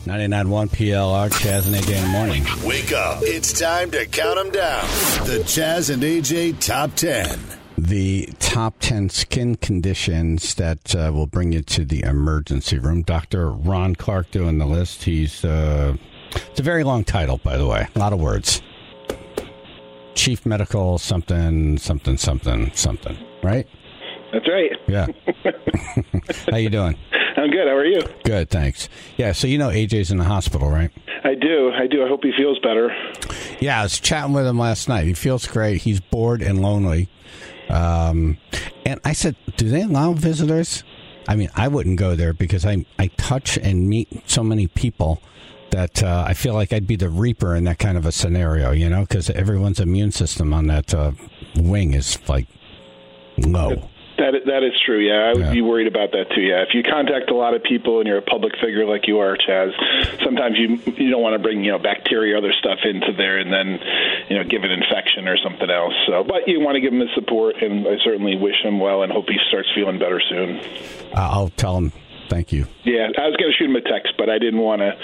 99.1 PLR, Chaz and AJ in the morning. Wake up. It's time to count them down. The Chaz and AJ Top 10. The top 10 skin conditions that will bring you to the emergency room. Dr. Ron Clark doing the list. It's a very long title, by the way. A lot of words. Chief Medical something, right? That's right. Yeah. How you doing? I'm good. How are you? Good, thanks. Yeah, so you know AJ's in the hospital, right? I do. I hope he feels better. Yeah, I was chatting with him last night. He feels great. He's bored and lonely. And I said, do they allow visitors? I mean, I wouldn't go there because I touch and meet so many people that I feel like I'd be the reaper in that kind of a scenario, you know, because everyone's immune system on that wing is like low. That is true, yeah. I would be worried about that, too, yeah. If you contact a lot of people and you're a public figure like you are, Chaz, sometimes you don't want to bring, bacteria or other stuff into there and then, give an infection or something else. So, but you want to give him the support, and I certainly wish him well and hope he starts feeling better soon. I'll tell him thank you. Yeah, I was going to shoot him a text, but I didn't want to,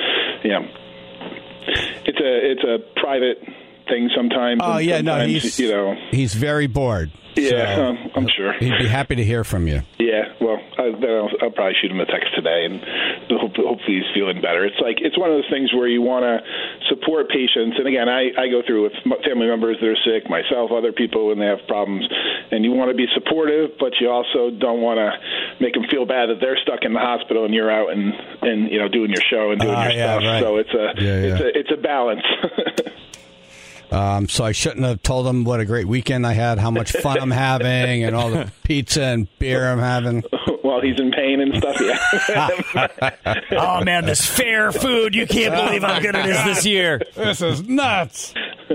It's a private thing sometimes. Oh, yeah, sometimes, he's very bored. Yeah, so I'm sure. He'd be happy to hear from you. Yeah, well, I'll probably shoot him a text today, and hopefully he's feeling better. It's one of those things where you want to support patients, and again, I go through with family members that are sick, myself, other people when they have problems, and you want to be supportive, but you also don't want to make them feel bad that they're stuck in the hospital and you're out and doing your show and doing your stuff. Right. So it's a balance. So I shouldn't have told him what a great weekend I had, how much fun I'm having, and all the pizza and beer I'm having. While he's in pain and stuff, yeah. Oh, man, this fair food. You can't believe how good it is this year. This is nuts.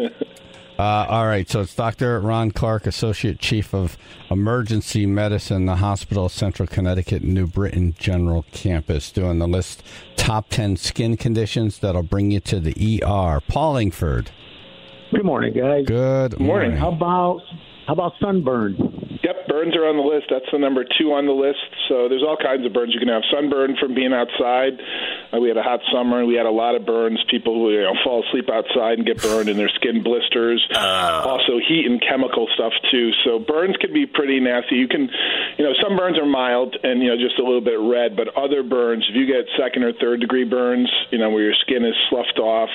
All right, so it's Dr. Ron Clark, Associate Chief of Emergency Medicine, the Hospital of Central Connecticut, New Britain General Campus, doing the list top 10 skin conditions that'll bring you to the ER. Paul Ingford. Good morning, guys. Good morning. How about sunburn? Yep, burns are on the list. That's the number 2 on the list. So there's all kinds of burns. You can have sunburn from being outside. We had a hot summer, and we had a lot of burns. People who fall asleep outside and get burned, and their skin blisters. Also heat and chemical stuff, too. So burns can be pretty nasty. You can, some burns are mild and, just a little bit red, but other burns, if you get 2nd or 3rd degree burns, where your skin is sloughed off,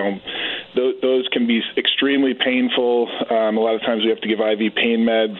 those can be extremely painful. A lot of times we have to give IV pain meds.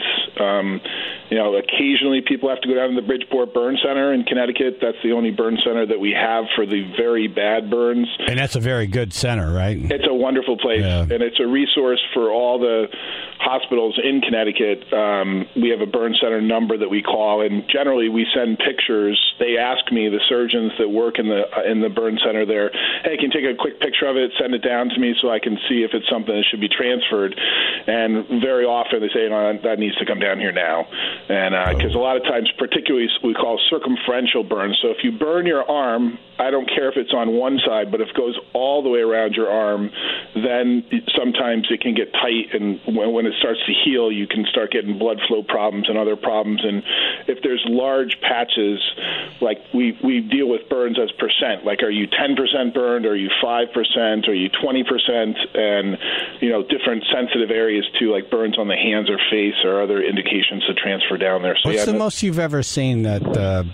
Occasionally people have to go down to the Bridgeport Burn Center in Connecticut. That's the only burn center that we have for the very bad burns. And that's a very good center, right? It's a wonderful place, and it's a resource for all the hospitals in Connecticut. We have a burn center number that we call, and generally we send pictures. They ask me, the surgeons that work in the burn center there, hey, can you take a quick picture of it, send it down to me so I can see if it's something that should be transferred. And very often they say, that needs to come down here now. And because a lot of times, particularly we call circumferential burns. So if you burn your arm, I don't care if it's on one side, but if it goes all the way around your arm, then sometimes it can get tight, and when it starts to heal, you can start getting blood flow problems and other problems. And if there's large patches, like we deal with burns as percent, like are you 10% burned, are you 5%, are you 20%, and different sensitive areas too, like burns on the hands or face or other indications to transfer down there. So what's the most you've ever seen that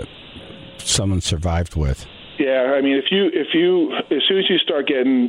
someone survived with? Yeah, I mean, if you as soon as you start getting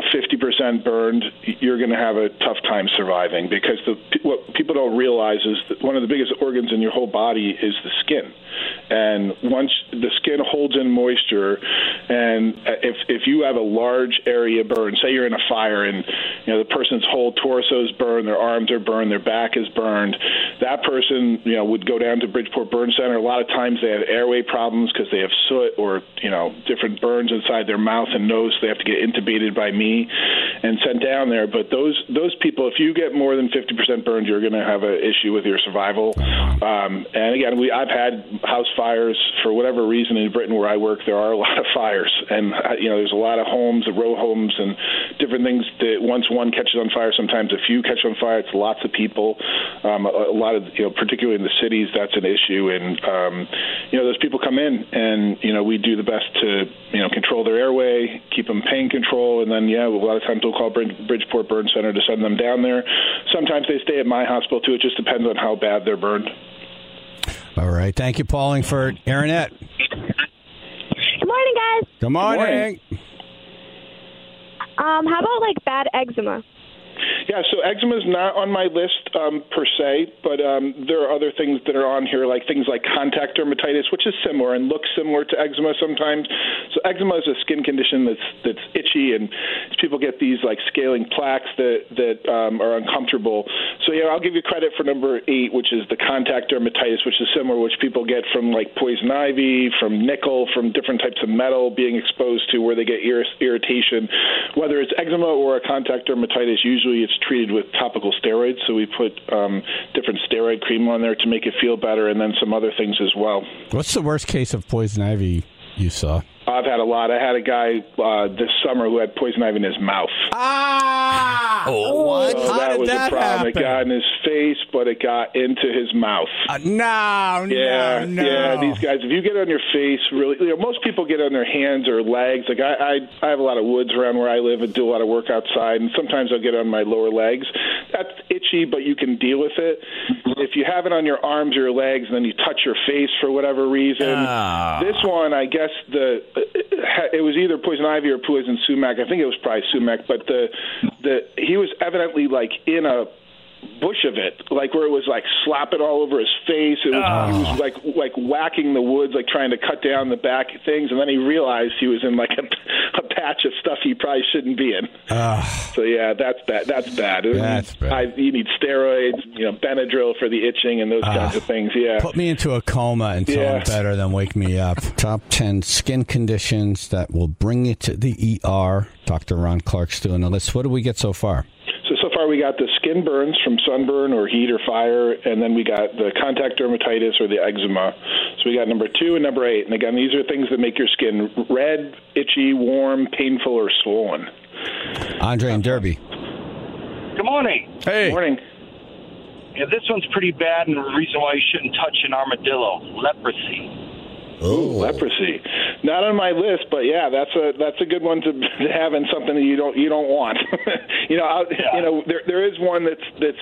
50% burned, you're going to have a tough time surviving, because what people don't realize is that one of the biggest organs in your whole body is the skin. And once the skin holds in moisture, and if you have a large area burned, say you're in a fire and the person's whole torso is burned, their arms are burned, their back is burned, that person would go down to Bridgeport Burn Center. A lot of times they have airway problems because they have soot or different burns inside their mouth and nose. They have to get intubated by me and sent down there. But those people, if you get more than 50% burned, you're going to have an issue with your survival. And again, I've had house fires for whatever reason in Britain where I work. There are a lot of fires. fires. And, there's a lot of homes, row homes, and different things that once one catches on fire, sometimes a few catch on fire. It's lots of people. A lot of, particularly in the cities, that's an issue. And, those people come in and, we do the best to, control their airway, keep them pain control. And then, a lot of times we'll call Bridgeport Burn Center to send them down there. Sometimes they stay at my hospital, too. It just depends on how bad they're burned. All right. Thank you, Wallingford. Aaronette. Good morning, guys. Good morning. How about, bad eczema? Yeah, so eczema is not on my list per se, but there are other things that are on here, like things like contact dermatitis, which is similar and looks similar to eczema sometimes. So eczema is a skin condition that's itchy, and people get these scaling plaques that are uncomfortable. So I'll give you credit for number 8, which is the contact dermatitis, which is similar, which people get from poison ivy, from nickel, from different types of metal being exposed to, where they get irritation. Whether it's eczema or a contact dermatitis, usually it's treated with topical steroids, so we put different steroid cream on there to make it feel better, and then some other things as well. What's the worst case of poison ivy you saw? I've had a lot. I had a guy this summer who had poison ivy in his mouth. Ah! What? So How did was that a problem. happen? It got in his face, but it got into his mouth. No. Yeah, these guys, if you get on your face, really, most people get on their hands or legs. I have a lot of woods around where I live and do a lot of work outside, and sometimes I'll get on my lower legs. That's itchy, but you can deal with it. If you have it on your arms or your legs, and then you touch your face for whatever reason, this one, I guess it was either poison ivy or poison sumac. I think it was probably sumac, but he was evidently in a bush of it, where it was slapping all over his face. It was he was whacking the woods, trying to cut down the back things, and then he realized he was in a patch of stuff he probably shouldn't be in. So that's bad. That's bad. You need steroids, Benadryl for the itching and those kinds of things. Yeah. Put me into a coma until I'm better, then wake me up. Top 10 skin conditions that will bring you to the ER. Dr. Ron Clark's doing the list. What do we get so far? So far we got the skin burns from sunburn or heat or fire, and then we got the contact dermatitis or the eczema. So we got number 2 and number 8. And again, these are things that make your skin red, itchy, warm, painful, or swollen. Andre and Derby. Good morning. Hey. Good morning. Yeah, this one's pretty bad, and the reason why you shouldn't touch an armadillo, leprosy. Oh, leprosy. Not on my list, but that's a good one to have in something that you don't want. There is one that's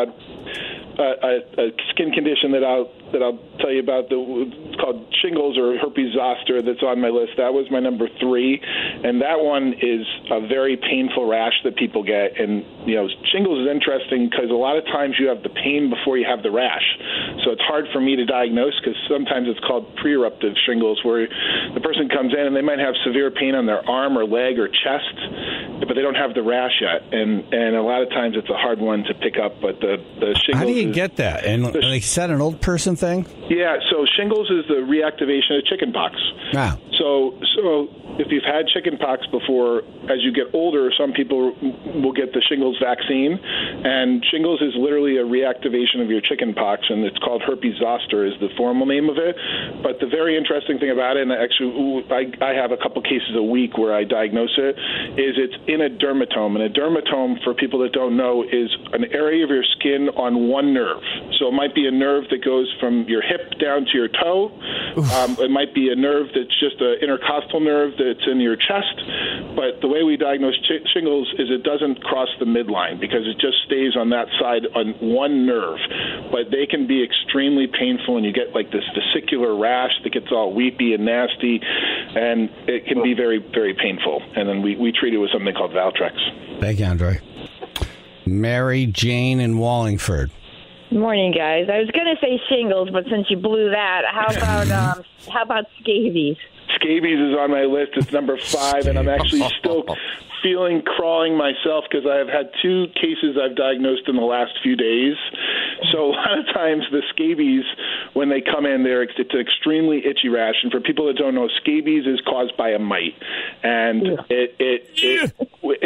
a skin condition that I'll tell you about. It's called shingles or herpes zoster. That's on my list. That was my number 3, and that one is a very painful rash that people get. And shingles is interesting because a lot of times you have the pain before you have the rash, so it's hard for me to diagnose because sometimes it's called pre-eruptive shingles, where the person comes in and they might have severe pain on their arm or leg or chest, but they don't have the rash yet. And a lot of times it's a hard one to pick up. But the shingles. How do you get that? And they said an old person thing? Yeah, so shingles is the reactivation of chickenpox. Wow. So if you've had chickenpox before, as you get older, some people will get the shingles vaccine, and shingles is literally a reactivation of your chickenpox, and it's called herpes zoster is the formal name of it. But the very interesting thing about it, and actually I have a couple cases a week where I diagnose it, is it's in a dermatome. And a dermatome, for people that don't know, is an area of your skin on one nerve. So it might be a nerve that goes from your hip down to your toe. It might be a nerve that's just an intercostal nerve that's in your chest. But the way we diagnose shingles is it doesn't cross the midline because it just stays on that side on one nerve. But they can be extremely painful, and you get this vesicular rash that gets all weepy and nasty, and it can be very, very painful. And then we treat it with something called Valtrex. Thank you, Andre. Mary Jane in Wallingford. Morning, guys. I was going to say shingles, but since you blew that, how about scabies? Scabies is on my list. It's number 5, and I'm actually still crawling myself because I have had 2 cases I've diagnosed in the last few days. So a lot of times the scabies, when they come in, it's an extremely itchy rash. And for people that don't know, scabies is caused by a mite, and it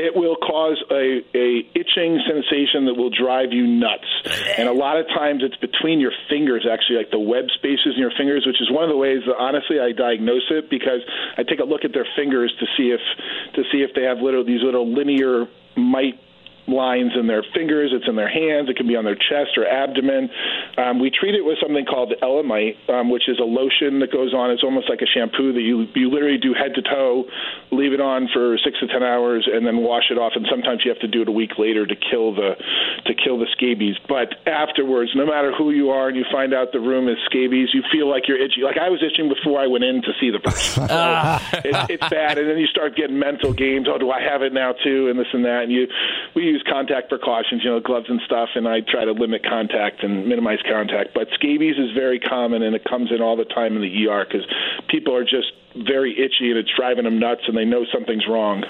it will cause a itching sensation that will drive you nuts. And a lot of times it's between your fingers, actually, like the web spaces in your fingers, which is one of the ways that honestly I diagnose it, because I take a look at their fingers to see if they have these little linear mite lines in their fingers. It's in their hands. It can be on their chest or abdomen. We treat it with something called Elamite, which is a lotion that goes on. It's almost like a shampoo that you literally do head to toe, leave it on for 6 to 10 hours, and then wash it off. And sometimes you have to do it a week later to kill the scabies. But afterwards, no matter who you are, and you find out the room is scabies, you feel like you're itchy. Like I was itching before I went in to see the person. So it's bad, and then you start getting mental games. Oh, do I have it now too? And this and that. And we use contact precautions, gloves and stuff, and I try to limit contact and minimize contact. But scabies is very common, and it comes in all the time in the ER because people are just very itchy, and it's driving them nuts, and they know something's wrong.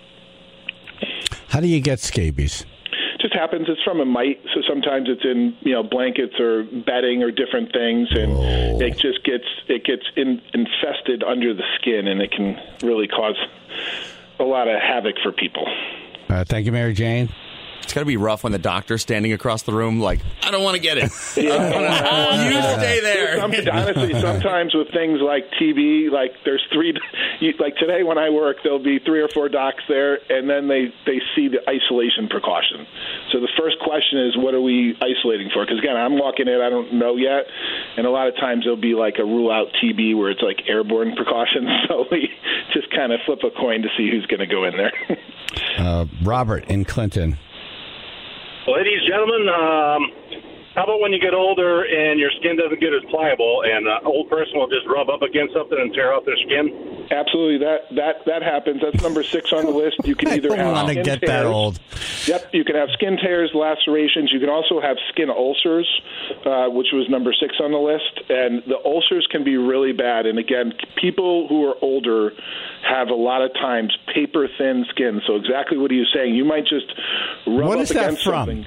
How do you get scabies? Just happens. It's from a mite, so sometimes it's in blankets or bedding or different things, and it just gets infested under the skin, and it can really cause a lot of havoc for people. Thank you, Mary Jane. It's got to be rough when the doctor's standing across the room like, I don't want to get it. You stay there. Honestly, sometimes with things like TB, like there's like today when I work, there'll be 3 or 4 docs there, and then they see the isolation precaution. So the first question is, what are we isolating for? Because, again, I'm walking in, I don't know yet, and a lot of times there'll be like a rule-out TB where it's like airborne precautions, so we just kind of flip a coin to see who's going to go in there. Robert in Clinton. Ladies, gentlemen, how about when you get older and your skin doesn't get as pliable, and an old person will just rub up against something and tear out their skin? Absolutely, that happens. That's number 6 on the list. You can either have want to skin get tears. that old. Yep, you can have skin tears, lacerations. You can also have skin ulcers, which was number 6 on the list. And the ulcers can be really bad. And again, people who are older have a lot of times paper-thin skin. So exactly what are you saying? You might just rub up against something.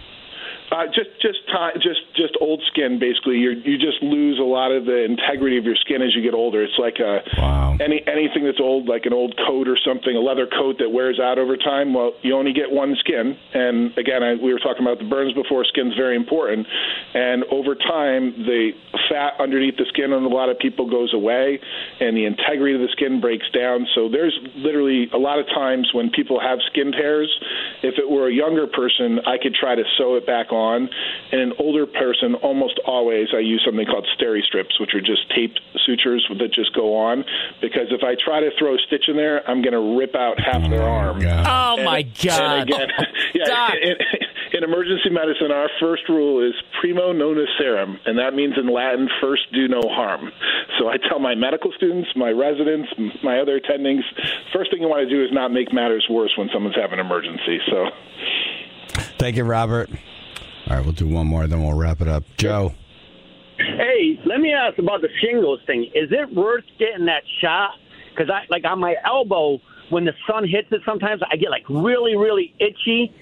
Just old skin, basically. You just lose a lot of the integrity of your skin as you get older. It's like anything that's old, like an old coat or something, a leather coat that wears out over time. Well, you only get one skin. And again, we were talking about the burns before. Skin's very important. And over time, the fat underneath the skin on a lot of people goes away, and the integrity of the skin breaks down. So there's literally a lot of times when people have skin tears, if it were a younger person, I could try to sew it back on. And an older person, almost always, I use something called steri-strips, which are just taped sutures that just go on. Because if I try to throw a stitch in there, I'm going to rip out half their arm. My God. And again, in emergency medicine, our first rule is primo non nocere, and that means in Latin, first do no harm. So I tell my medical students, my residents, my other attendings, first thing you want to do is not make matters worse when someone's having an emergency. So, thank you, Robert. All right, we'll do one more, then we'll wrap it up. Joe. Hey, let me ask about the shingles thing. Is it worth getting that shot? Because on my elbow, when the sun hits it, sometimes I get really, really itchy.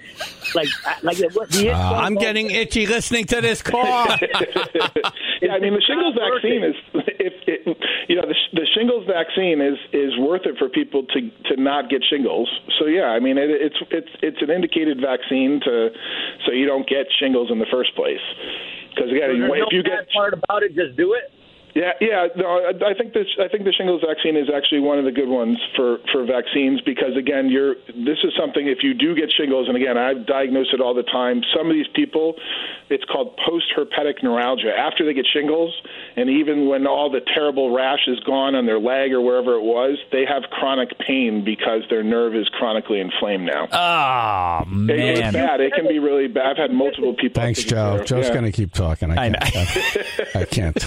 I'm getting itchy listening to this call. Yeah, I mean the shingles vaccine is the shingles vaccine is worth it for people to not get shingles. So yeah, I mean it's an indicated vaccine so you don't get shingles in the first place. Because again, if you get part about it, just do it. Yeah. No, I think the shingles vaccine is actually one of the good ones for vaccines because again, this is something if you do get shingles, and again, I diagnose it all the time. Some of these people, it's called post-herpetic neuralgia. After they get shingles, and even when all the terrible rash is gone on their leg or wherever it was, they have chronic pain because their nerve is chronically inflamed now. Oh man, it's bad. It can be really bad. I've had multiple people. Thanks, Joe. Joe's going to keep talking. I can't.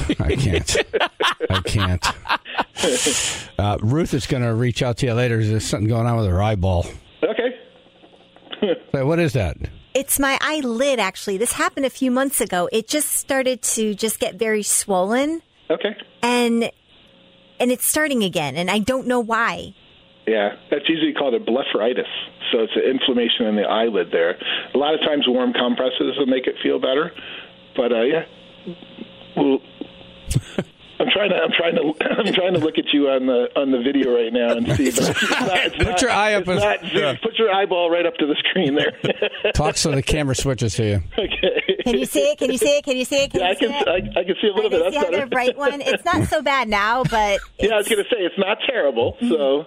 Ruth is going to reach out to you later. There's something going on with her eyeball. Okay. What is that? It's my eyelid, actually. This happened a few months ago. It just started to just get very swollen. Okay. And it's starting again, and I don't know why. Yeah, that's usually called a blepharitis. So it's an inflammation in the eyelid there. A lot of times warm compresses will make it feel better. But, yeah. Well, I'm trying to look at you on the video right now and see. But put your eye up. Put your eyeball right up to the screen there. Talk so the camera switches to you. Okay. Can you see it? Can you see it? Can you see it? I can see a little bit. That's better. The bright one. It's not so bad now, but I was going to say it's not terrible. So.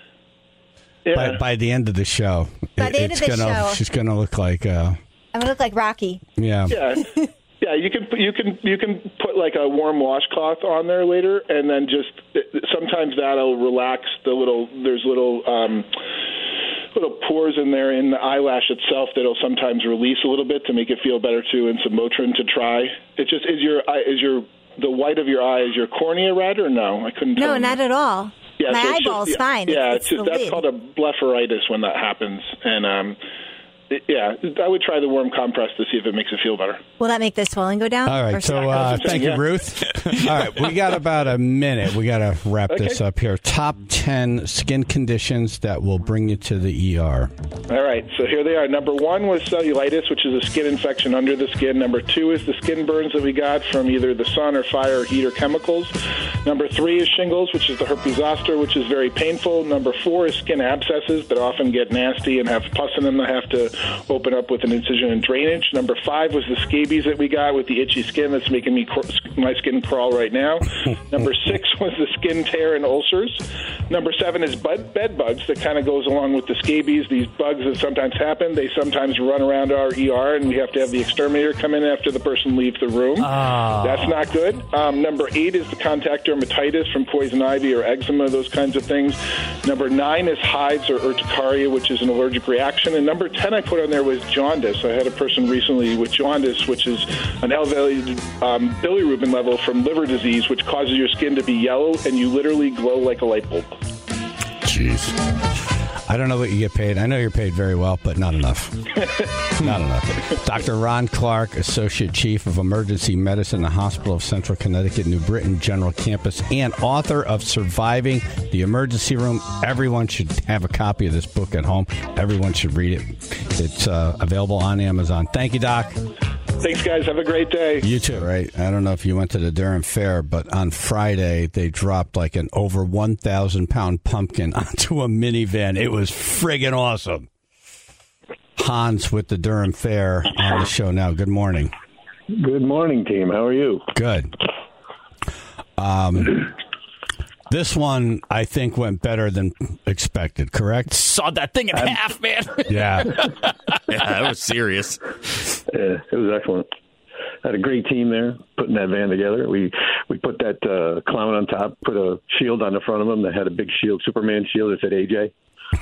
Yeah. By the end of the show, she's going to look like. I'm going to look like Rocky. Yeah. Yeah. Yeah, you can put like a warm washcloth on there later, and then just sometimes that'll relax there's little pores in there in the eyelash itself that'll sometimes release a little bit to make it feel better too, and some Motrin to try. It just the white of your eye, is your cornea red or no? I couldn't. No, not at all. Yeah, my eyeball's fine. Yeah, it's that's called a blepharitis when that happens, and I would try the warm compress to see if it makes it feel better. Will that make the swelling go down? All right, so thank you, Ruth. All right, we got about a minute. We got to wrap this up here. Top 10 skin conditions that will bring you to the ER. All right, so here they are. Number 1 was cellulitis, which is a skin infection under the skin. Number 2 is the skin burns that we got from either the sun or fire or heat or chemicals. Number 3 is shingles, which is the herpes zoster, which is very painful. Number 4 is skin abscesses that often get nasty and have pus in them that have to open up with an incision and drainage. Number 5 was the scabies that we got with the itchy skin that's making my skin crawl right now. Number 6 was the skin tear and ulcers. Number 7 is bed bugs that kind of goes along with the scabies. These bugs that sometimes happen, they sometimes run around our ER, and we have to have the exterminator come in after the person leaves the room. That's not good. Number 8 is the contact dermatitis from poison ivy or eczema, those kinds of things. Number 9 is hives or urticaria, which is an allergic reaction. And number 10 I put on there was jaundice. I had a person recently with jaundice, which is an elevated bilirubin level from liver disease, which causes your skin to be yellow and you literally glow like a light bulb. Jeez. I don't know what you get paid. I know you're paid very well, but not enough. Not enough. Dr. Ron Clark, Associate Chief of Emergency Medicine, the Hospital of Central Connecticut, New Britain General Campus, and author of Surviving the Emergency Room. Everyone should have a copy of this book at home. Everyone should read it. It's available on Amazon. Thank you, Doc. Thanks, guys. Have a great day. You too. Right. I don't know if you went to the Durham Fair, but on Friday, they dropped like an over 1,000-pound pumpkin onto a minivan. It was friggin' awesome. Hans with the Durham Fair on the show now. Good morning. Good morning, team. How are you? Good. This one, I think, went better than expected, correct? Sawed that thing in half, man. Yeah. Yeah, that was serious. Yeah, it was excellent. Had a great team there putting that van together. We put that clown on top, put a shield on the front of him that had a big shield, Superman shield that said AJ.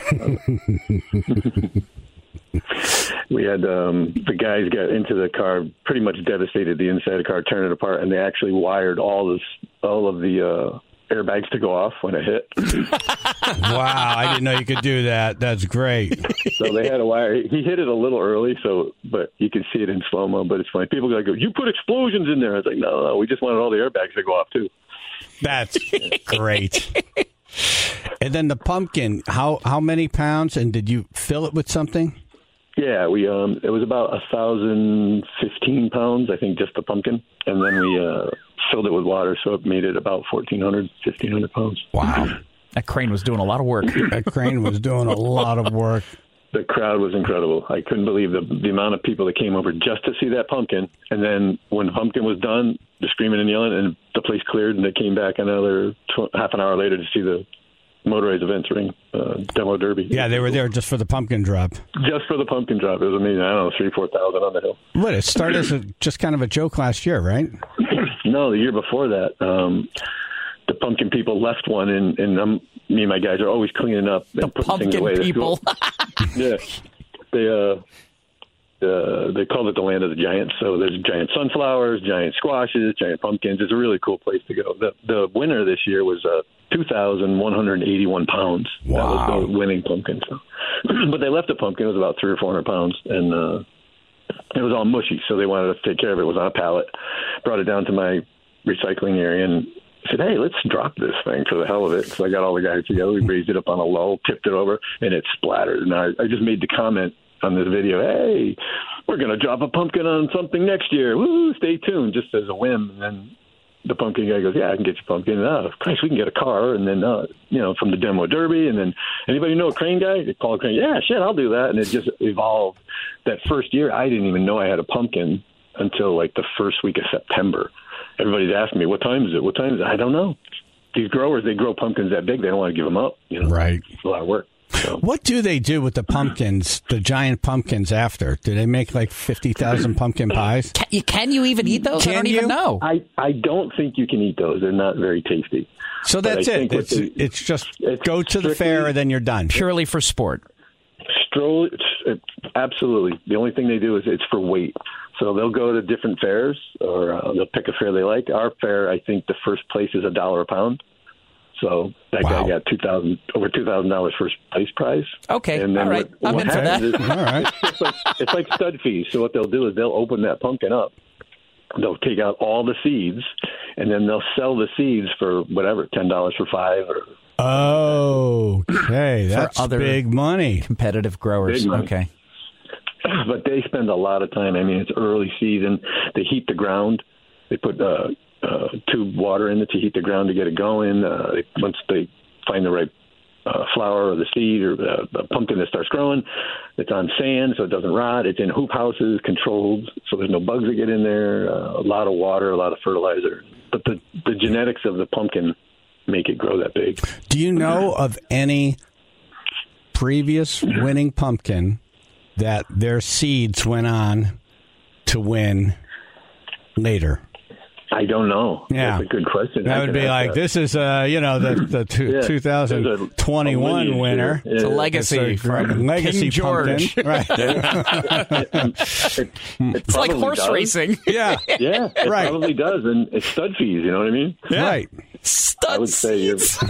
We had the guys got into the car, pretty much devastated the inside of the car, turned it apart, and they actually wired all of the airbags to go off when it hit. Wow, I didn't know you could do that. That's great. So they had a wire. He hit it a little early, but you can see it in slow-mo, but it's funny. People go, you put explosions in there. I was like, no, we just wanted all the airbags to go off, too. That's great. And then the pumpkin, how many pounds, and did you fill it with something? Yeah, it was about 1,015 pounds, I think, just the pumpkin. And then we filled it with water, so it made it about 1,500 pounds. Wow. That crane was doing a lot of work. That crane was doing a lot of work. The crowd was incredible. I couldn't believe the amount of people that came over just to see that pumpkin. And then when the pumpkin was done, the screaming and yelling, and the place cleared, and they came back another half an hour later to see the motorized events ring, demo derby. Yeah, they were there just for the pumpkin drop. Just for the pumpkin drop. It was amazing. I don't know, 3,000-4,000 on the hill. What, it started as just kind of a joke last year, right? No, the year before that. The pumpkin people left one, and me and my guys are always cleaning up and putting things away. People. Yeah. They called it the land of the giants. So there's giant sunflowers, giant squashes, giant pumpkins. It's a really cool place to go. The winner this year was 2,181 pounds. Wow. That was the winning pumpkin. So. But they left the pumpkin. It was about 300 or 400 pounds, and it was all mushy. So they wanted us to take care of it. It was on a pallet. Brought it down to my recycling area and said, hey, let's drop this thing for the hell of it. So I got all the guys together. We raised it up on a low, tipped it over, and it splattered. And I just made the comment on this video, hey, we're going to drop a pumpkin on something next year. Woo, stay tuned, just as a whim. And then the pumpkin guy goes, yeah, I can get you pumpkin. Oh, Christ, we can get a car. And then, from the demo derby. And then anybody know a crane guy? They call a crane. Yeah, shit, I'll do that. And it just evolved. That first year, I didn't even know I had a pumpkin until like the first week of September. Everybody's asking me, what time is it? I don't know. These growers, they grow pumpkins that big. They don't want to give them up. Right. It's a lot of work. So. What do they do with the pumpkins, the giant pumpkins after? Do they make like 50,000 pumpkin pies? Can you even eat those? I don't even know. I don't think you can eat those. They're not very tasty. So that's it. It's just go to the fair and then you're done. Purely for sport. Absolutely. The only thing they do is it's for weight. So they'll go to different fairs or they'll pick a fair they like. Our fair, I think the first place is $1 a pound. So that guy got over $2,000 first place prize. Okay, and then all right. I'm in for that. All right. It's like stud fees. So what they'll do is they'll open that pumpkin up. They'll take out all the seeds, and then they'll sell the seeds for whatever, $10 for 5 or. Oh, okay. That's other big money. Competitive growers. Big money. Okay. But they spend a lot of time. I mean, it's early season. They heat the ground. They put tube water in it to heat the ground to get it going. Once they find the right flower or the seed or the pumpkin that starts growing, it's on sand so it doesn't rot. It's in hoop houses, controlled, so there's no bugs that get in there. A lot of water, a lot of fertilizer. But the genetics of the pumpkin make it grow that big. Do you know of any previous winning pumpkin that their seeds went on to win later? I don't know. Yeah. That's a good question. That would be like, this is, the 2021 winner. It's a legacy from legacy King George. Pumpkin. Right. It's like horse racing. Yeah. Yeah, it probably does. And it's stud fees, you know what I mean? Yeah. Right. Stud I would say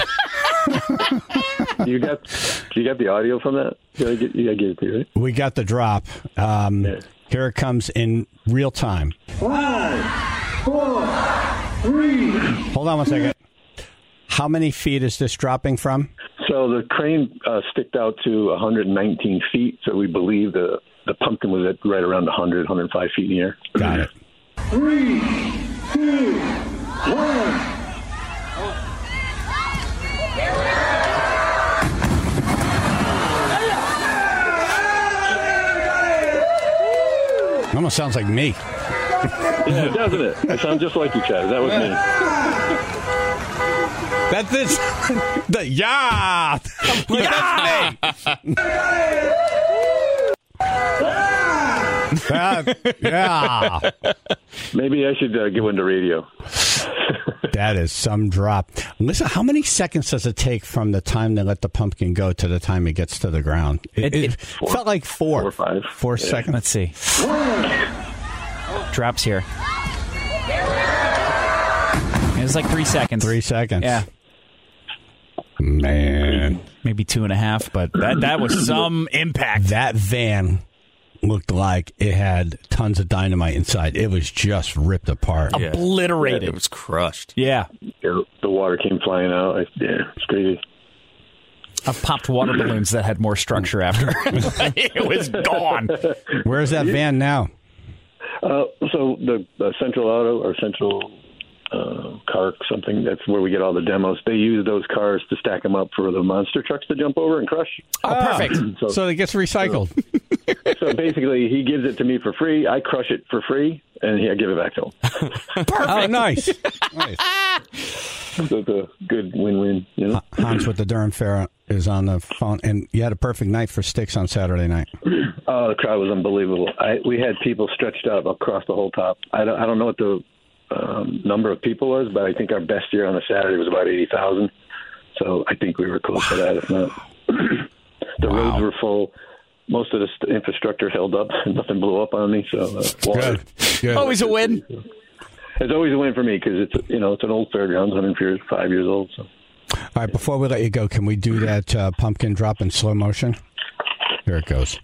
you got the audio from that? You gotta get it to, right? We got the drop. Here it comes in real time. 5, 4, 3. Hold on one second. How many feet is this dropping from? So the crane sticked out to 119 feet. So we believe the pumpkin was at right around 100, 105 feet in the air. Got it. 3, 2, 1. Almost sounds like me. Yeah, doesn't it? It sounds just like you, Chad. That was me. That's this. Yeah. Yeah. Maybe I should get one to radio. That is some drop. Listen, how many seconds does it take from the time they let the pumpkin go to the time it gets to the ground? It felt like 4 or 5. 4 seconds. Let's see. Drops here. It was like 3 seconds. 3 seconds. Yeah. Man. Maybe 2.5, but that was some impact. That van looked like it had tons of dynamite inside. It was just ripped apart. Obliterated. Yeah, it was crushed. Yeah. The water came flying out. It's crazy. I've popped water balloons that had more structure after. It was gone. Where's that van now? So the Central Auto or Central Car something, that's where we get all the demos. They use those cars to stack them up for the monster trucks to jump over and crush. Oh, perfect. So it gets recycled. So basically, he gives it to me for free. I crush it for free, and I give it back to him. Perfect. Oh, nice. So it's a good win-win. You know? Hans with the Durham Fair is on the phone, and you had a perfect night for sticks on Saturday night. Oh, the crowd was unbelievable. We had people stretched out across the whole top. I don't know what the number of people was, but I think our best year on a Saturday was about 80,000. So I think we were close to that, if not. The roads were full. Most of the infrastructure held up. Nothing blew up on me. So water. Good. Always a win. It's always a win for me because it's an old fairgrounds, 105 years old. So. All right, before we let you go, can we do that pumpkin drop in slow motion? Here it goes.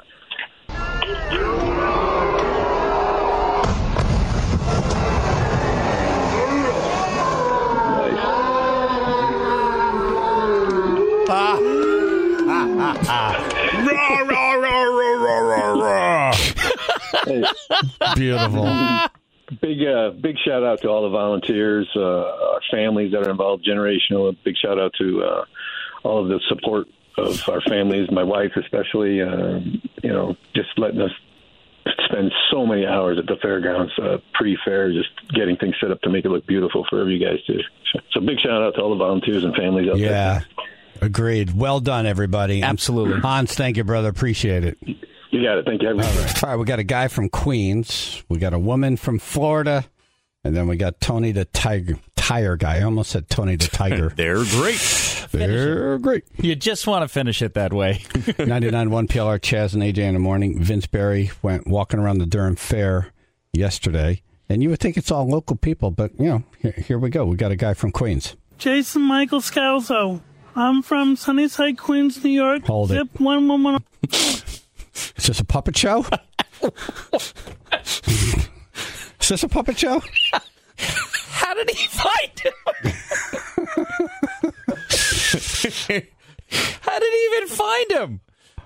Beautiful. Big shout out to all the volunteers, our families that are involved, generational. A big shout out to all of the support of our families, my wife especially. Just letting us spend so many hours at the fairgrounds pre-fair, just getting things set up to make it look beautiful for you guys too. So big shout out to all the volunteers and families out there. Yeah, agreed. Well done, everybody. Absolutely. Hans, thank you, brother. Appreciate it. You got it. Thank you. All right, we got a guy from Queens. We got a woman from Florida. And then we got Tony the Tire guy. I almost said Tony the Tiger. They're great. They're great. You just want to finish it that way. 99.1 PLR, Chaz and AJ in the morning. Vince Berry went walking around the Durham Fair yesterday. And you would think it's all local people, but, here we go. We got a guy from Queens. Jason Michael Scalzo. I'm from Sunnyside, Queens, New York. Hold it. Zip 111. Is this a puppet show? Is this a puppet show? How did he find him? How did he even find him?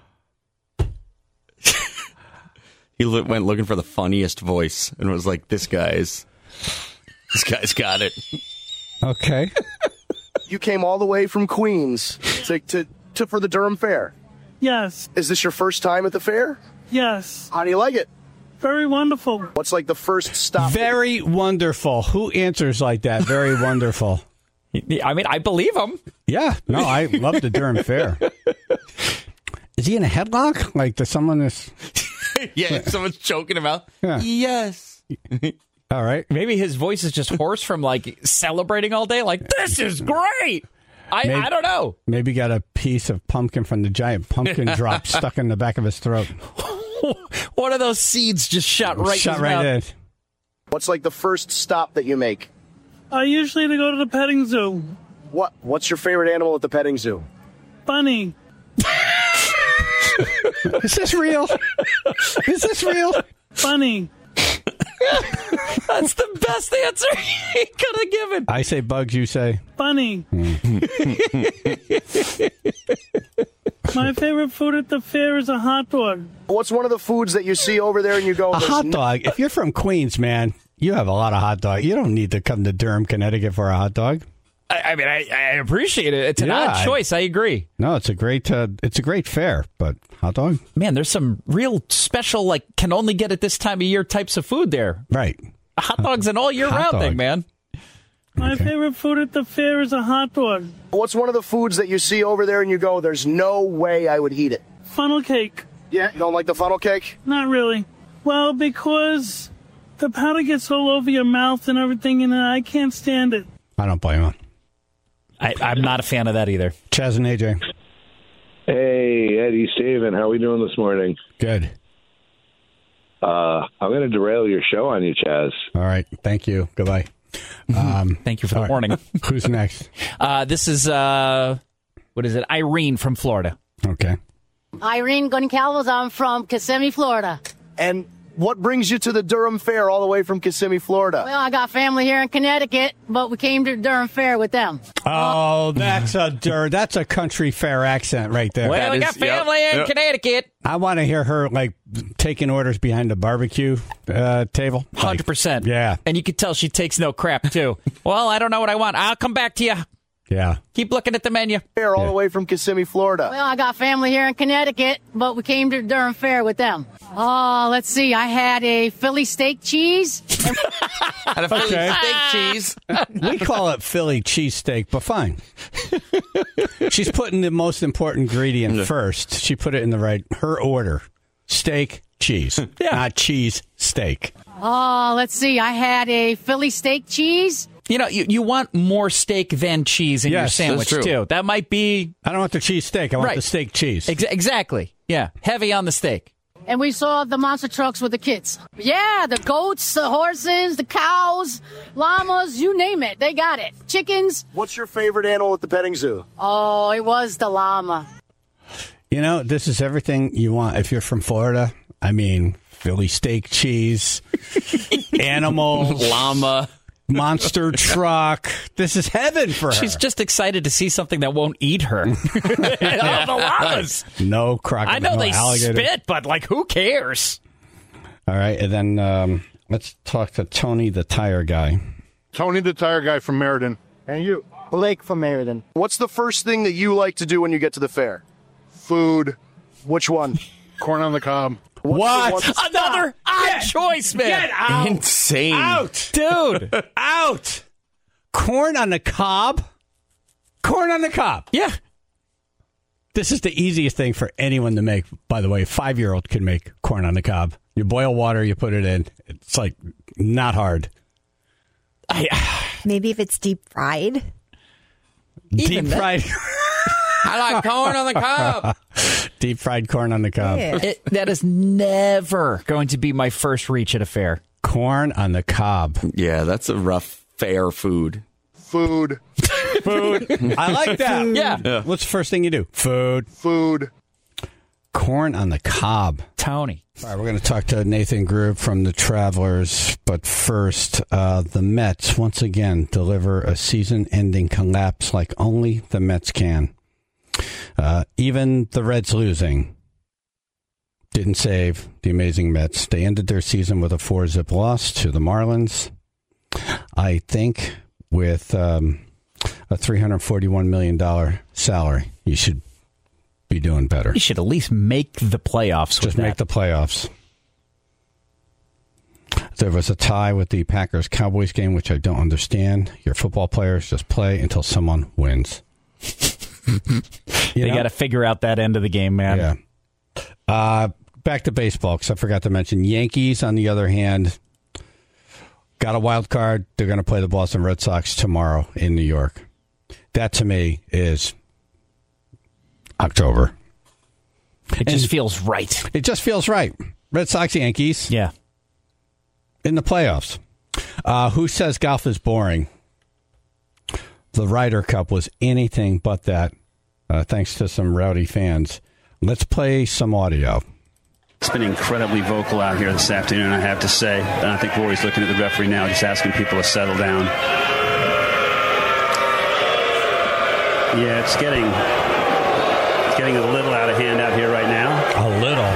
He went looking for the funniest voice and was like, this guy's got it. Okay. You came all the way from Queens to for the Durham Fair. Yes. Is this your first time at the fair? Yes. How do you like it? Very wonderful. What's like the first stop? Very wonderful. Who answers like that? Very wonderful. I mean, I believe him. Yeah. No, I love the Durham Fair. Is he in a headlock? Like, does someone is... Yeah, someone's choking him out. Yeah. Yes. All right. Maybe his voice is just hoarse from, like, celebrating all day. Like, this is great. I don't know. Maybe got a piece of pumpkin from the giant pumpkin drop stuck in the back of his throat. One of those seeds just shot right in his mouth. In. What's like the first stop that you make? I usually go to the petting zoo. What's your favorite animal at the petting zoo? Bunny. Is this real? Is this real? Bunny. That's the best answer he could have given. I say Bugs, you say Bunny. My favorite food at the fair is a hot dog. What's one of the foods that you see over there and you go... A hot dog. If you're from Queens, man, you have a lot of hot dogs. You don't need to come to Durham, Connecticut for a hot dog. I mean, I appreciate it. It's an odd choice. I agree. No, it's a great fair, but hot dog? Man, there's some real special, like, can only get at this time of year types of food there. Right. A hot dog's an all year round thing, man. My favorite food at the fair is a hot dog. What's one of the foods that you see over there and you go, there's no way I would eat it? Funnel cake. Yeah, you don't like the funnel cake? Not really. Well, because the powder gets all over your mouth and everything, and I can't stand it. I don't blame him. I'm not a fan of that either. Chaz and AJ. Hey, Eddie, Steven, how are we doing this morning? Good. I'm going to derail your show on you, Chaz. All right. Thank you. Goodbye. Thank you for the warning. Who's next? This is, what is it? Irene from Florida. Okay. Irene Goncalves. I'm from Kissimmee, Florida. And what brings you to the Durham Fair all the way from Kissimmee, Florida? Well, I got family here in Connecticut, but we came to Durham Fair with them. Oh, that's a country fair accent right there. Well, we got family in Connecticut. I want to hear her, like, taking orders behind the barbecue table. 100%. Yeah. And you could tell she takes no crap, too. Well, I don't know what I want. I'll come back to you. Yeah. Keep looking at the menu. Fair all the way from Kissimmee, Florida. Well, I got family here in Connecticut, but we came to Durham Fair with them. Oh, let's see. I had a Philly steak cheese. Had a Philly steak cheese. We call it Philly cheesesteak, but fine. She's putting the most important ingredient first. She put it in her order. Steak, cheese. Not cheese, steak. Oh, let's see. I had a Philly steak cheese. You know, you want more steak than cheese in your sandwich, too. That might be... I don't want the cheese steak. I want the steak cheese. Exactly. Yeah. Heavy on the steak. And we saw the monster trucks with the kids. Yeah, the goats, the horses, the cows, llamas, you name it. They got it. Chickens. What's your favorite animal at the petting zoo? Oh, it was the llama. You know, this is everything you want. If you're from Florida, I mean, Philly steak cheese, animals, llama. Monster truck. This is heaven for her. She's just excited to see something that won't eat her. The llamas. No crocodile. I know they alligator. spit, but, like, who cares? All right. And then Let's talk to Tony the Tire Guy. Tony the Tire Guy from Meriden. And you? Blake from Meriden. What's the first thing that you like to do when you get to the fair? Food. Which one? Corn on the cob. What? Another odd choice, man. Get out. Insane. Out. Dude. Out. Corn on the cob? Corn on the cob. Yeah. This is the easiest thing for anyone to make, by the way. 5-year-old can make corn on the cob. You boil water, you put it in. It's like not hard. Maybe if it's deep fried. Deep fried. I like corn on the cob. Deep fried corn on the cob. Yeah. That is never going to be my first reach at a fair. Corn on the cob. Yeah, that's a rough fair food. Food. I like that. Yeah. What's the first thing you do? Food. Corn on the cob. Tony. All right, we're going to talk to Nathan Grube from the Travelers. But first, the Mets once again deliver a season-ending collapse like only the Mets can. Even the Reds losing didn't save the amazing Mets. They ended their season with a 4-zip loss to the Marlins. I think with a $341 million salary, you should be doing better. You should at least make the playoffs. Just make the playoffs. There was a tie with the Packers-Cowboys game, which I don't understand. Your football players just play until someone wins. They got to figure out that end of the game, man. Yeah. Back to baseball, because I forgot to mention Yankees, on the other hand, got a wild card. They're going to play the Boston Red Sox tomorrow in New York. That, to me, is October. It just feels right. It just feels right. Red Sox, Yankees. Yeah. In the playoffs. Who says golf is boring? The Ryder Cup was anything but that, thanks to some rowdy fans. Let's play some audio. It's been incredibly vocal out here this afternoon, I have to say. And I think Rory's looking at the referee now, just asking people to settle down. Yeah, it's getting a little out of hand out here right now. A little.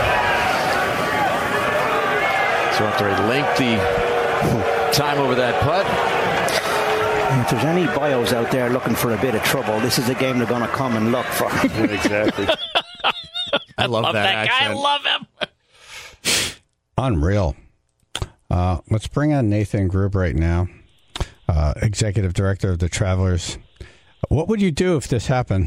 So after a lengthy time over that putt. If there's any bios out there looking for a bit of trouble, this is a game they're going to come and look for. Yeah, exactly. I love that guy. I love him. Unreal. Let's bring on Nathan Grube right now, Executive Director of the Travelers. What would you do if this happened?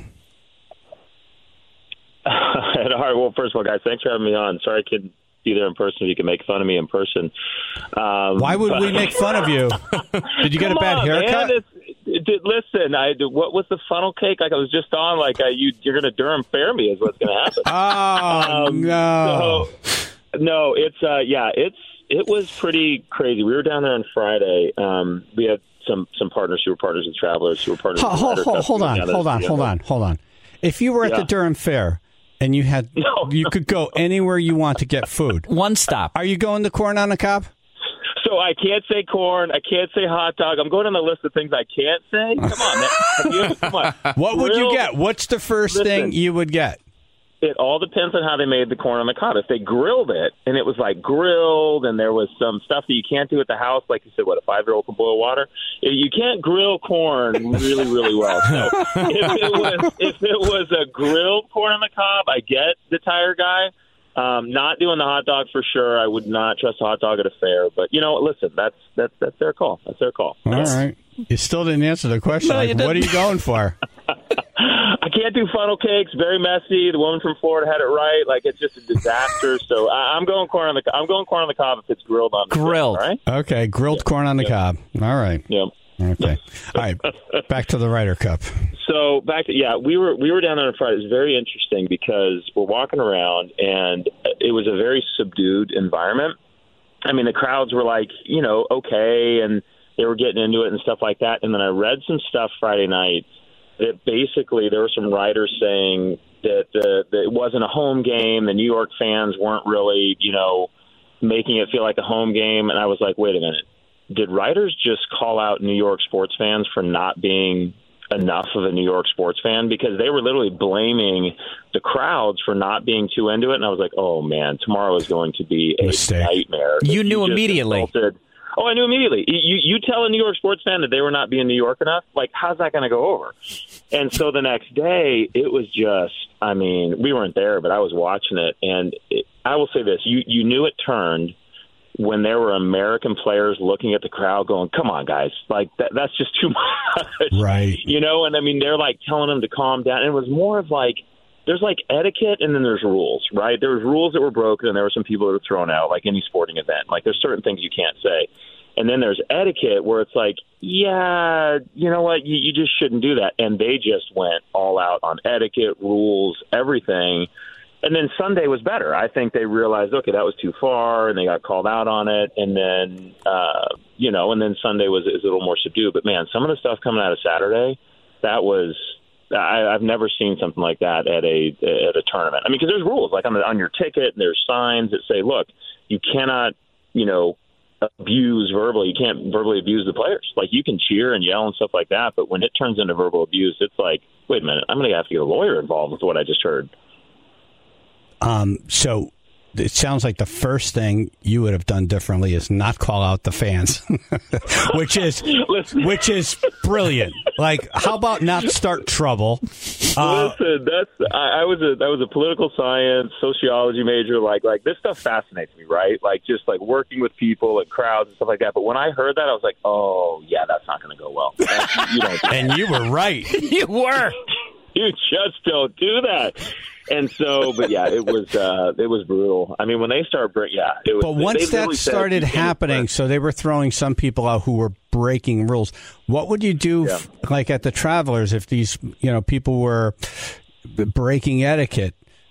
All right. Well, first of all, guys, thanks for having me on. Sorry I couldn't be there in person. If you can make fun of me in person. Why would we make fun of you? Did you get a bad haircut? Man, listen, what was the funnel cake? Like I was just on. Like you're going to Durham Fair me is what's going to happen. Oh no! So, no, it was pretty crazy. We were down there on Friday. We had some partners who were partners with Travelers who were partners. Hold on. If you were at the Durham Fair and you had you could go anywhere you want to get food, one stop. Are you going to corn on the cob? So I can't say corn. I can't say hot dog. I'm going on the list of things I can't say. Come on, man. Come on. What would you get? What's the first thing you would get? It all depends on how they made the corn on the cob. If they grilled it and it was like grilled and there was some stuff that you can't do at the house, like you said, what, a 5-year-old can boil water? You can't grill corn really, really well. So if it was a grilled corn on the cob, I get the tire guy. Not doing the hot dog for sure. I would not trust a hot dog at a fair. But, listen, that's their call. That's their call. All right. You still didn't answer the question. No, what are you going for? I can't do funnel cakes. Very messy. The woman from Florida had it right. Like it's just a disaster. So I'm going corn on the cob if it's grilled on the grilled. Grill, right? Okay, grilled corn on the cob. All right. Yep. Okay. All right. Back to the Ryder Cup. So we were down there on Friday. It was very interesting because we're walking around and it was a very subdued environment. I mean, the crowds were like, okay, and they were getting into it and stuff like that. And then I read some stuff Friday night that basically there were some writers saying that it wasn't a home game. The New York fans weren't really, making it feel like a home game. And I was like, wait a minute. Did writers just call out New York sports fans for not being enough of a New York sports fan, because they were literally blaming the crowds for not being too into it. And I was like, oh, man, tomorrow is going to be a nightmare. You knew immediately. Oh, I knew immediately. You tell a New York sports fan that they were not being New York enough, like, how's that going to go over? And so the next day, it was just, I mean, we weren't there, but I was watching it. And I will say this, you knew it turned when there were American players looking at the crowd going, come on, guys, like, that's just too much. Right. You know, and I mean, they're like telling them to calm down. And it was more of like, there's like etiquette and then there's rules, right? There was rules that were broken and there were some people that were thrown out, like any sporting event. Like, there's certain things you can't say. And then there's etiquette where it's like, yeah, you know what, you just shouldn't do that. And they just went all out on etiquette, rules, everything. And then Sunday was better. I think they realized, okay, that was too far, and they got called out on it. And then, you know, and then Sunday is a little more subdued. But, man, some of the stuff coming out of Saturday, that was I've never seen something like that at a tournament. I mean, because there's rules, like on your ticket, and there's signs that say, look, you cannot, you know, abuse verbally. You can't verbally abuse the players. Like, you can cheer and yell and stuff like that, but when it turns into verbal abuse, it's like, wait a minute, I'm going to have to get a lawyer involved with what I just heard. So it sounds like the first thing you would have done differently is not call out the fans, which is brilliant. Like, how about not start trouble? Listen, I was a political science, sociology major. Like this stuff fascinates me, right? Like, just like working with people and crowds and stuff like that. But when I heard that, I was like, oh yeah, that's not going to go well. And you were right. You were. You just don't do that. And so, but yeah, it was brutal. I mean, when they start, it was. But once that started happening, so they were throwing some people out who were breaking rules. What would you do, like at the Travelers, if these, you know, people were breaking etiquette?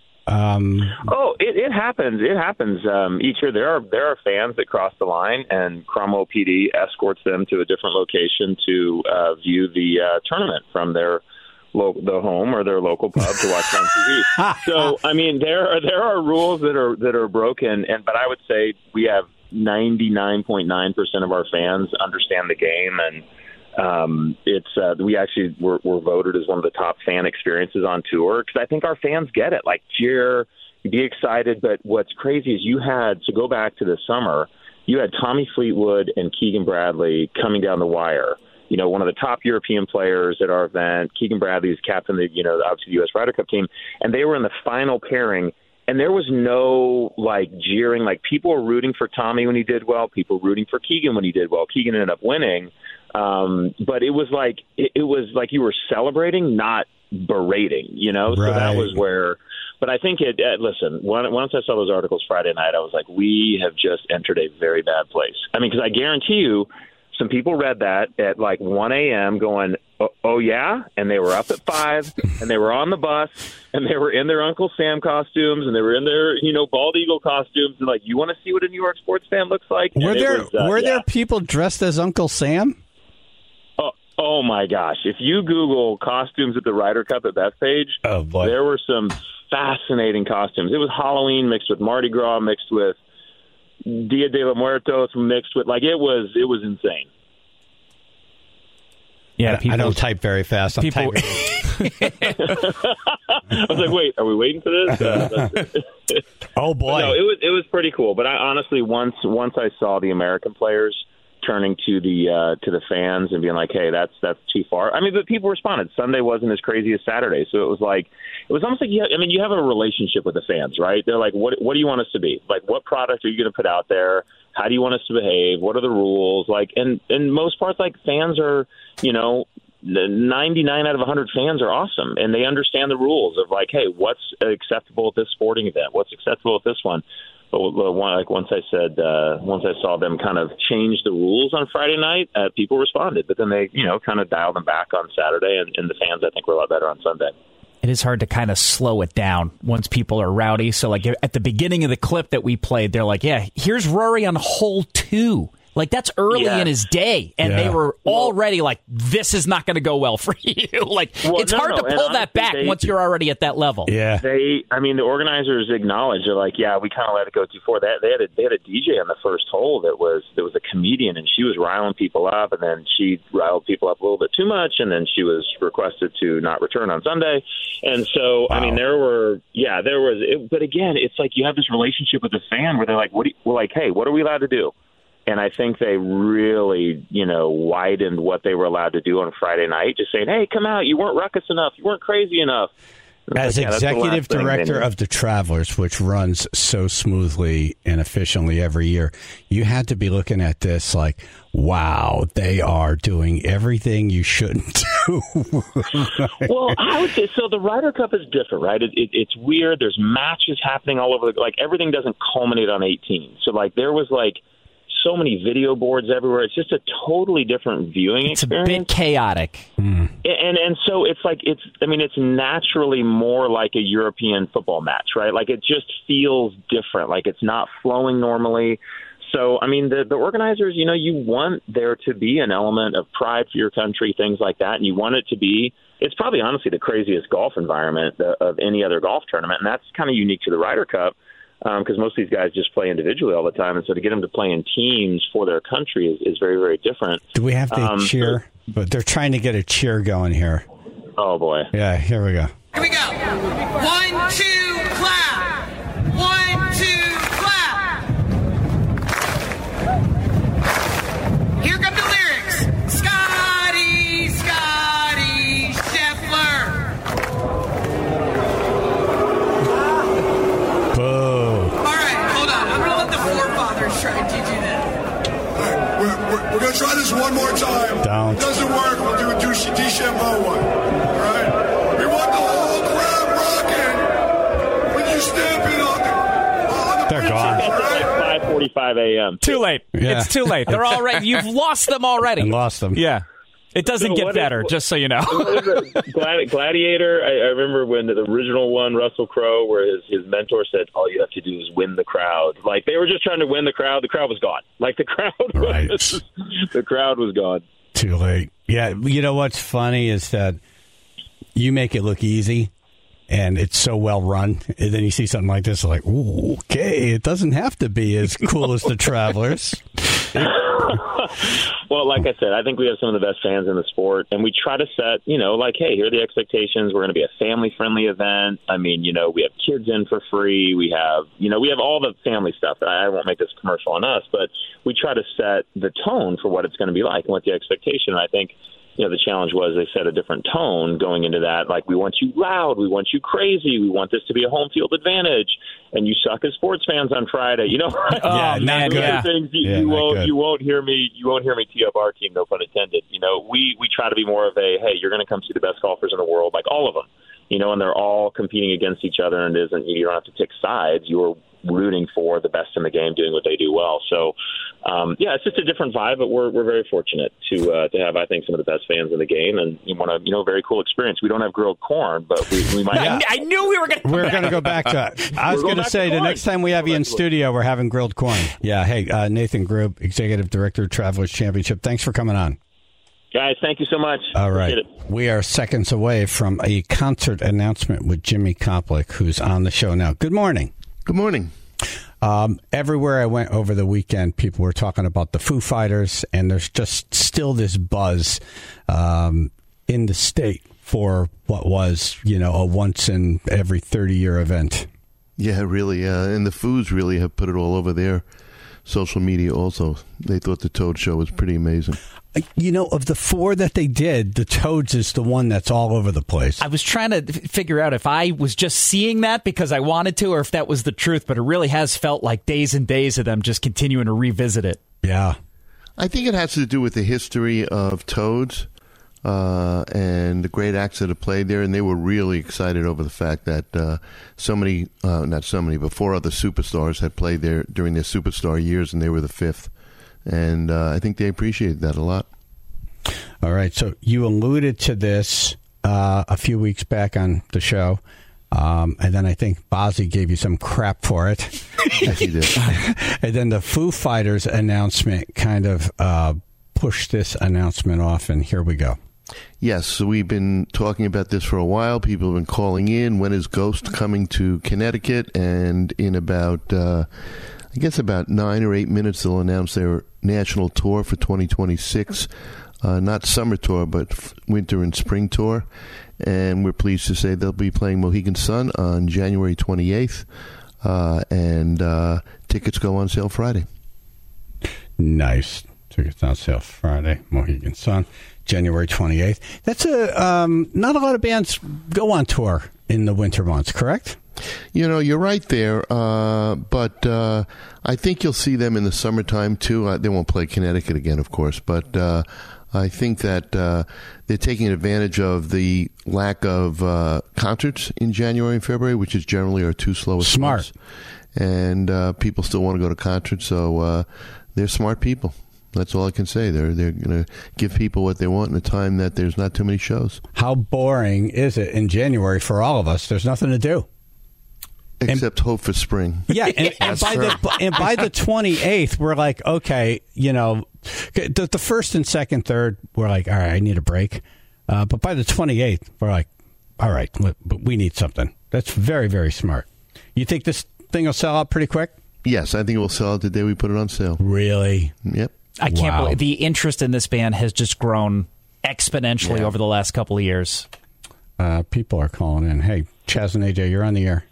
It happens. It happens each year. There are fans that cross the line, and Cromwell PD escorts them to a different location to view the tournament from their the home or their local pub to watch on TV. So, I mean, there are rules that are broken, but I would say we have 99.9% of our fans understand the game, and we actually were voted as one of the top fan experiences on tour, because I think our fans get it. Like, cheer, be excited, but what's crazy is to go back to the summer, you had Tommy Fleetwood and Keegan Bradley coming down the wire. You know, one of the top European players at our event. Keegan Bradley is captain of obviously the U.S. Ryder Cup team, and they were in the final pairing, and there was no, like, jeering. Like, people were rooting for Tommy when he did well, people rooting for Keegan when he did well. Keegan ended up winning, but it was like you were celebrating, not berating, you know? Right. So that was where – but I think listen, once I saw those articles Friday night, I was like, we have just entered a very bad place. I mean, because I guarantee you – some people read that at like 1 a.m. going, oh, yeah? And they were up at 5, and they were on the bus, and they were in their Uncle Sam costumes, and they were in their, bald eagle costumes. And like, you want to see what a New York sports fan looks like? Were there people dressed as Uncle Sam? Oh, my gosh. If you Google costumes at the Ryder Cup at Bethpage, there were some fascinating costumes. It was Halloween mixed with Mardi Gras, mixed with Dia de los Muertos, mixed with, like, it was insane. Yeah, I don't type very fast. I'm typing. I was like, wait, are we waiting for this? Oh boy, no, it was pretty cool. But I honestly, once I saw the American players turning to the fans and being like, hey, that's too far. I mean, but people responded. Sunday wasn't as crazy as Saturday, so it was almost like you have a relationship with the fans, right? They're like, what do you want us to be? Like, what product are you going to put out there? How do you want us to behave? What are the rules? Like, and in most parts, like, fans are, 99 out of 100 fans are awesome, and they understand the rules of, like, hey, what's acceptable at this sporting event? What's acceptable at this one? But once I saw them kind of change the rules on Friday night, people responded. But then they, kind of dialed them back on Saturday, and the fans, I think, were a lot better on Sunday. It is hard to kind of slow it down once people are rowdy. So, like, at the beginning of the clip that we played, they're like, yeah, here's Rory on hole 2. Like, that's early in his day, and they were already like, this is not going to go well for you. Like, it's hard to pull that back once you're already at that level. Yeah. The organizers acknowledge, they're like, yeah, we kind of let it go too far. They had a DJ on the first hole that was a comedian, and she was riling people up, and then she riled people up a little bit too much, and then she was requested to not return on Sunday. And so, I mean, but again, it's like you have this relationship with the fan where they're like, hey, what are we allowed to do? And I think they really, widened what they were allowed to do on Friday night, just saying, hey, come out. You weren't ruckus enough. You weren't crazy enough. As executive director of the Travelers, which runs so smoothly and efficiently every year, you had to be looking at this like, wow, they are doing everything you shouldn't do. Well, I would say, so the Ryder Cup is different, right? It's weird. There's matches happening all over. Everything doesn't culminate on 18. So, there was, so many video boards everywhere. It's just a totally different viewing experience. It's a bit chaotic. And so it's it's naturally more like a European football match, right? It just feels different. It's not flowing normally. So, the organizers, you want there to be an element of pride for your country, things like that. And you want it to be, it's probably honestly the craziest golf environment of any other golf tournament. And that's kind of unique to the Ryder Cup. Because most of these guys just play individually all the time, and so to get them to play in teams for their country is very, very different. Do we have to cheer? But they're trying to get a cheer going here. Oh, boy. Yeah, here we go. Here we go. 1, 2, clap. 1, 2, clap. Here come the lyrics. Scotty Scheffler. Try to do that. All right, we're going to try this one more time. Don't. If it doesn't work, we'll do a DeChambeau one. All right? We want the whole crowd rocking when you stamp it on the They're gone. It's 5:45 a.m. Too late. Yeah. It's too late. They're already. You've lost them already. And lost them. Yeah. It doesn't get better, just so you know. Gladiator, I remember when the original one, Russell Crowe, where his mentor said, all you have to do is win the crowd. They were just trying to win the crowd. The crowd was gone. The crowd was gone. Too late. Yeah, you know what's funny is that you make it look easy, and it's so well run, and then you see something like this, like, ooh, okay, it doesn't have to be as cool as the Travelers. Well, like I said, I think we have some of the best fans in the sport, and we try to set, hey, here are the expectations. We're going to be a family-friendly event. We have kids in for free. We have all the family stuff. I won't make this commercial on us, but we try to set the tone for what it's going to be like and what the expectation. And I think, the challenge was they set a different tone going into that. We want you loud. We want you crazy. We want this to be a home field advantage. And you suck as sports fans on Friday. Yeah, not good. Things you won't hear me tee up our team, no pun intended. We try to be more of a, hey, you're going to come see the best golfers in the world, all of them. And they're all competing against each other, and you don't have to pick sides. You're rooting for the best in the game doing what they do well. So, it's just a different vibe, but we're very fortunate to have, I think, some of the best fans in the game, and you want a very cool experience. We don't have grilled corn, but we might. Yeah. I knew we were going to. We're going to go back to it. I was going to say the next time we have you in studio, we're having grilled corn. Yeah. Hey, Nathan Grube, Executive Director, Travelers Championship. Thanks for coming on. Guys, thank you so much. All right. We are seconds away from a concert announcement with Jimmy Koplik, who's on the show now. Good morning. Good morning. Everywhere I went over the weekend, people were talking about the Foo Fighters, and there's just still this buzz in the state for what was, a once in every 30-year event. Yeah, really. And the Foos really have put it all over their social media also. They thought the Toad Show was pretty amazing. Of the four that they did, the Toads is the one that's all over the place. I was trying to figure out if I was just seeing that because I wanted to or if that was the truth, but it really has felt like days and days of them just continuing to revisit it. Yeah. I think it has to do with the history of Toads and the great acts that have played there, and they were really excited over the fact that not so many, but 4 other superstars had played there during their superstar years, and they were the 5th. And I think they appreciated that a lot. All right. So you alluded to this a few weeks back on the show. And then I think Bozzy gave you some crap for it. Yes, he did. And then the Foo Fighters announcement kind of pushed this announcement off, and here we go. Yes, so we've been talking about this for a while. People have been calling in. When is Ghost coming to Connecticut? And in about, I guess about 9 or 8 minutes, they'll announce their national tour for 2026. Not summer tour, but winter and spring tour. And we're pleased to say they'll be playing Mohegan Sun on January 28th. And tickets go on sale Friday. Nice. Tickets on sale Friday, Mohegan Sun, January 28th. That's not a lot of bands go on tour in the winter months, correct? You know, you're right there, but I think you'll see them in the summertime, too. They won't play Connecticut again, of course, but I think that they're taking advantage of the lack of concerts in January and February, which is generally our two slowest months. And people still want to go to concerts, so they're smart people. That's all I can say. They're going to give people what they want in a time that there's not too many shows. How boring is it in January for all of us? There's nothing to do. Except hope for spring. Yeah, and by the 28th, we're like, okay, you know, the first and second, third, we're like, all right, I need a break. But by the 28th, we're like, all right, but we need something. That's very, very smart. You think this thing will sell out pretty quick? Yes, I think it will sell out the day we put it on sale. Really? Yep. I can't believe the interest in this band has just grown exponentially over the last couple of years. People are calling in. Hey, Chaz and AJ, you're on the air.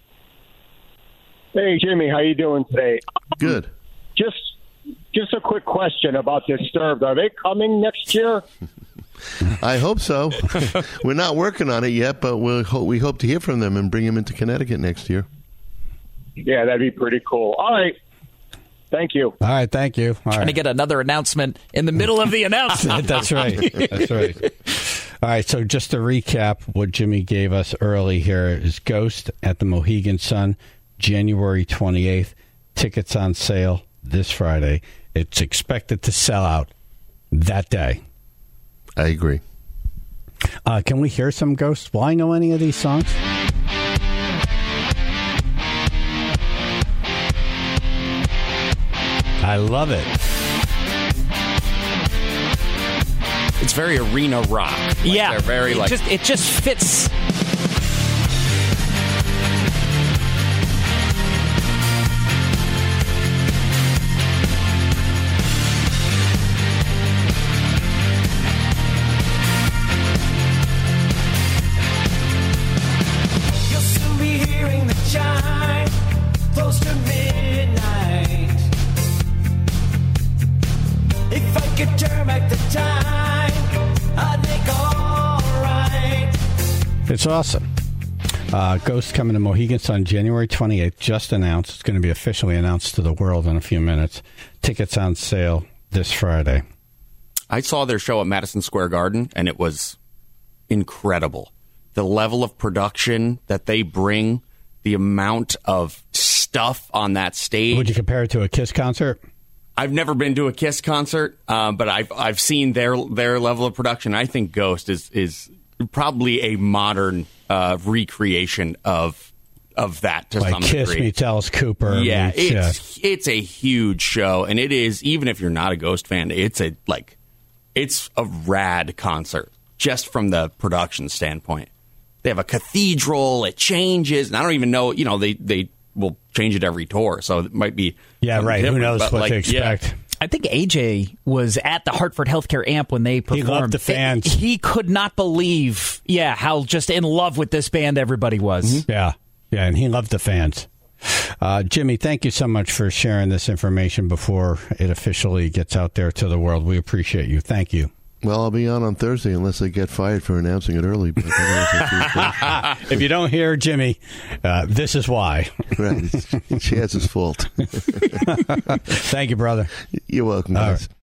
Hey, Jimmy, how you doing today? Good. Just a quick question about Disturbed. Are they coming next year? I hope so. We're not working on it yet, but we hope to hear from them and bring them into Connecticut next year. Yeah, that'd be pretty cool. All right. Thank you. All right, thank you. Trying to get another announcement in the middle of the announcement. That's right. That's right. All right, so just to recap what Jimmy gave us early here is Ghost at the Mohegan Sun, January 28th. Tickets on sale this Friday. It's expected to sell out that day. I agree. Can we hear some Ghost? Will I know any of these songs? I love it. It's very arena rock. Yeah, they're very it just fits. You'll soon be hearing the chime, close to midnight. If I could turn back the time, I'd make all right. It's awesome. Ghost coming to Mohegan Sun January 28th, just announced. It's going to be officially announced to the world in a few minutes. Tickets on sale this Friday. I saw their show at Madison Square Garden, and it was incredible. The level of production that they bring, the amount of stuff on that stage. Would you compare it to a Kiss concert? I've never been to a Kiss concert, but I've seen their level of production. I think Ghost is probably a modern recreation of that to some Kiss degree. meets Alice Cooper. Yeah, meets, it's a huge show, and it is, even if you're not a Ghost fan, it's a rad concert just from the production standpoint. They have a cathedral, it changes, and I don't even know, they will change it every tour, so it might be right. Who knows what to expect? Yeah. I think AJ was at the Hartford Healthcare Amp when they performed. He loved the fans. He could not believe, how just in love with this band everybody was. Mm-hmm. Yeah, and he loved the fans. Jimmy, thank you so much for sharing this information before it officially gets out there to the world. We appreciate you. Thank you. Well, I'll be on Thursday unless I get fired for announcing it early. But if you don't hear Jimmy, this is why. Right. It's Chaz's fault. Thank you, brother. You're welcome, guys.